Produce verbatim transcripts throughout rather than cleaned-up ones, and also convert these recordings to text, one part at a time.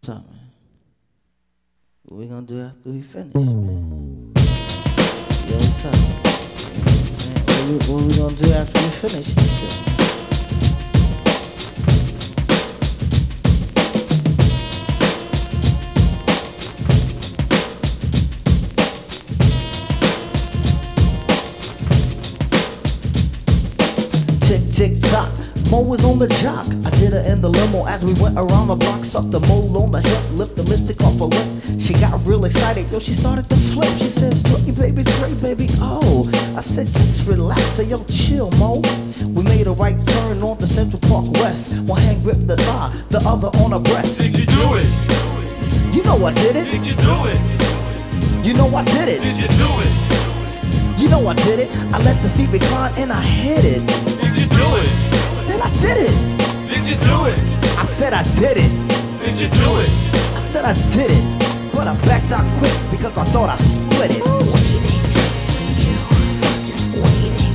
What's up, man? What we gonna do after we finish, man? Yo, what's up? What we, what we gonna do after we finish this shit? Tick, tick, tock. Mo was on the jock. I did her in the limo as we went around the block. Sucked the mole on the hip, lipped the lipstick off her lip. She got real excited, yo, she started to flip. She says, Dre, baby, Dre, baby, oh. I said, just relax, say, yo, chill, Mo. We made a right turn on the Central Park West. One hand gripped the thigh, the other on her breast. Did you do it? You know I did it. Did you do it? You know I did it. Did you do it? You know I did it. I let the seat recline and I hit it. Did you do it? I said I did it. Did you do it? I said I did it. Did you do it? I said I did it. But I backed out quick because I thought I split it. Waiting for you, just waiting.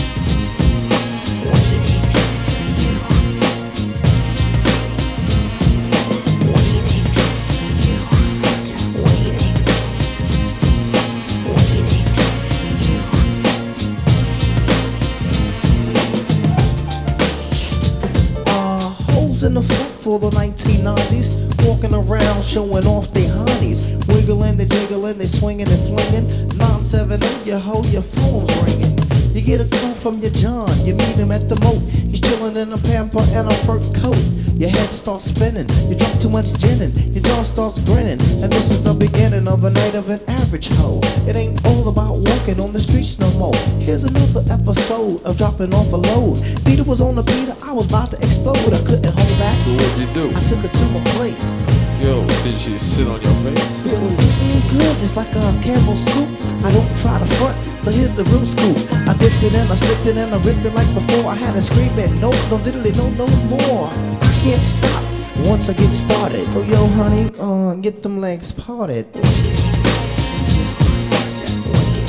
Waiting for you. Waiting for you, just waiting. Waiting for you. Uh, holes in the front for the nineteen nineties. Walking around showing off their honeys. Wiggling, they jiggling, they swinging and flinging. nine seven eight, you hold your phone's ringing. You get a call from your John, you meet him at the moat. He's chilling in a pamper and a fur coat. Your head starts spinning, you drink too much gin and your jaw starts grinning. And this is the beginning of a night of an average hoe. It ain't all about walking on the streets no more. Here's another episode of dropping off a load. Peter was on the Peter, I was about to explode. I couldn't hold back. So what'd you do? I took her to my place. Yo, did she sit on your face? It was mm, good, just like a Campbell's soup. I don't try to front, so here's the real scoop. I dipped it in, I slipped it in, I ripped it like before. I had to scream it, no, don't diddly, no, no more. I can't stop once I get started. Oh, yo, honey, uh, get them legs parted. Just waiting.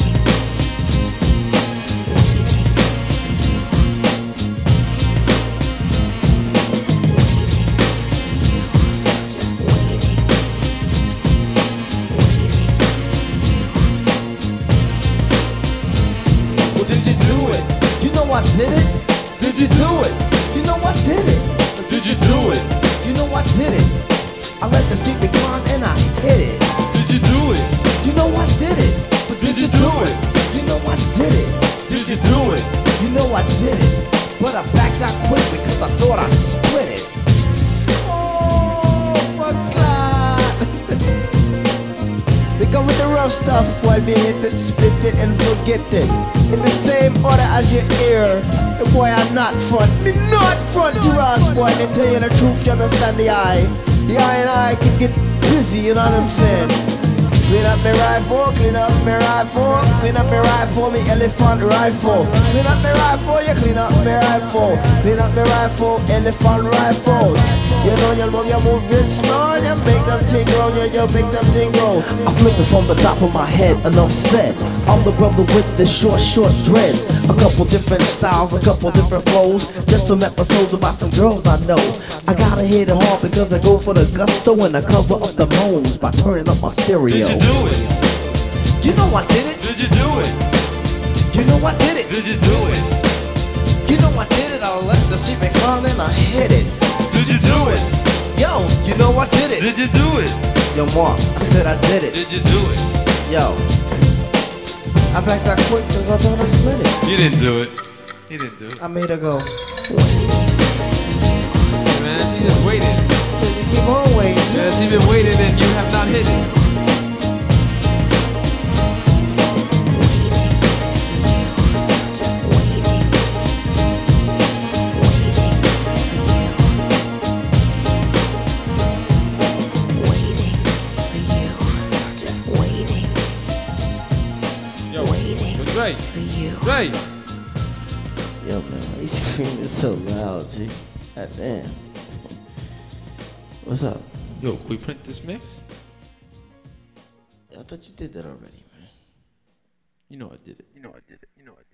Just waiting. Well, did you do it? You know I did it. Did you do it? You know I did it. Did you do it? You know I did it. I let the seat recline and I hit it. Did you do it? You know I did it. But did you do it? You know I did it. Did you do it? You know I did it. But I backed out quick because I thought I split it. Oh, my God. We come with the rough stuff, boy. We hit it, spit it, and forget it. In the same order as your ear. The boy, I'm not front. Me not front to us, boy. Me tell you the truth, you understand the eye. The eye and I can get busy, you know what I'm saying? Clean up my rifle, clean up my rifle, clean up my rifle, me elephant rifle. Clean up my rifle, you clean up my rifle, clean up my rifle, elephant rifle. You know you move, you move real slow, you make them ting grow, you, you make them ting grow. I flip it from the top of my head, enough said. I'm the brother with the short, short dreads. A couple different styles, a couple different flows. Just some episodes about some girls I know. I gotta hit it hard because I go for the gusto and I cover up the moans by turning up my stereo. Did you do it? You know I did it. Did you do it? You know I did it. Did you do it? You know I did it. I let the seat recline and I hit it. Did you do it? Yo, you know I did it. Did you do it? Yo, Mark, I said I did it. Did you do it? Yo, I backed out quick because I thought I split it. You didn't do it. You didn't do it. I made her go. Hey man, she's just waiting. Did you keep on waiting? Yeah, she's been waiting and you have not hit it. Just waiting. Waiting for you. Just waiting. Yo, Waiting yo, Dre, for you. Dre. Yo, man, why you screaming so loud, G? God damn. What's up? Yo, can we print this mix? I thought you did that already, man. You know I did it. You know I did it. You know I did it.